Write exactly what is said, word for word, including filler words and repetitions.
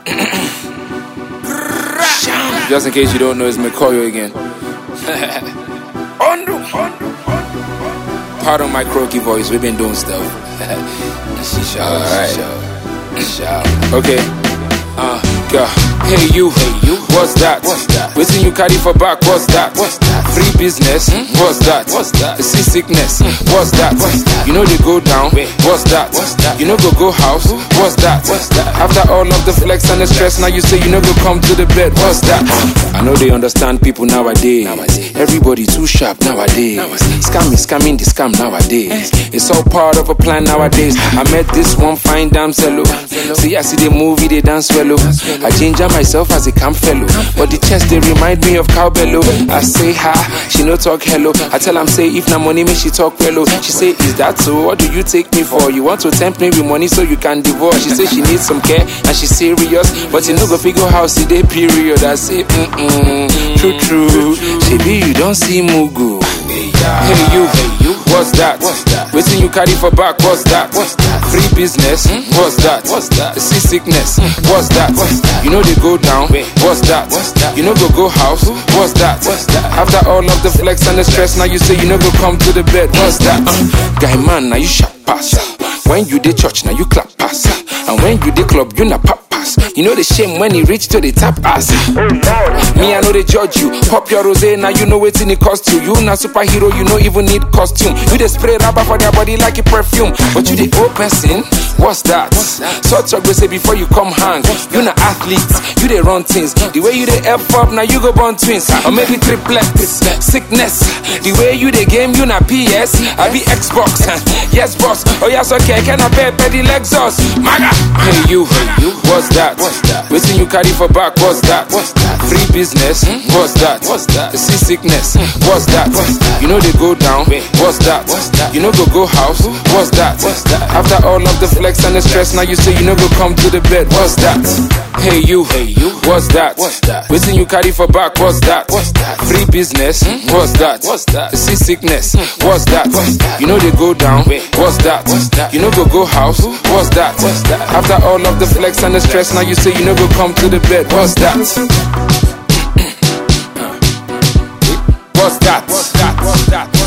Just in case you don't know, it's McCoy again. Pardon my croaky voice, we've been doing stuff. Alright. Okay. Uh, girl. Hey you, hey you, what's that? What's that? Waiting you carry for back, what's that? What's that? Free business, hmm? What's that? What's that? Sea sickness, hmm? What's that? What's that? You know they go down, what's that? What's that? You know go go house, what's that? What's that? After all of the flex and the stress, now you say you know go come to the bed, what's that? I know they understand people nowadays. Everybody too sharp nowadays. Scamming, scamming the scam nowadays. It's all part of a plan nowadays. I met this one fine damsel. See I see the movie, they dance well. I ginger myself as a camp fellow, but the chest they remind me of cowbello. I say hi, she no talk hello. I tell am say if na money me she talk fellow. She say is that so? What do you take me for? You want to tempt me with money so you can divorce? She say she needs some care and she serious, but you no go figure how see day period. I say mm mm, true true. She be you don't see mugu. Hey you, hey you, what's that? What's that? Waiting you carry for back, what's that? What's that? Free business, hmm? What's that? What's that? Sea sickness, hmm? What's that? What's that? You know they go down, what's that? What's that? You know go go house, what's that? What's that? After all of the flex and the stress, now you say you know go come to the bed, what's that? Uh, guy man, now you sharp pass. When you dey church, now you clap pass. And when you dey club, you na pop pass. You know the shame when he reach to the tap ass. Me, I know they judge you. Pop your rosé, now you know what's in it cost you. You na superhero, you no even need costume. You dey spray rubber for their body like a perfume. But you the old person, what's that? Sort of say before you come hang. You na athlete, you dey run things. The way you dey F up, now you go born twins. Or maybe triplets, sickness. The way you dey game, you na P S. I be Xbox, yes boss. Oh yes, okay, can I pay the Lexus? Maga. Hey you, what's that? What's that? Waiting you carry for back, what's that? What's that? Free business, hmm? What's that? What's that? The sea sickness, hmm? What's that? What's that? You know they go down, what's that? What's that? You know go go house, what's that? What's that? After all of the flex and the stress, now you say you know go come to the bed, what's that? Hey you, hey you, what's that? What's that? Waiting you carry for back, what's that? What's that? Free business, hmm? What's that? What's that? The sea sickness, hmm? What's that? What's that? You know they go down, what's that? What's that? You know go go house, what's that? What's that? After all of the flex and the stress, now you say you know go come to the bed, what's that? What's that? What's that? What's that?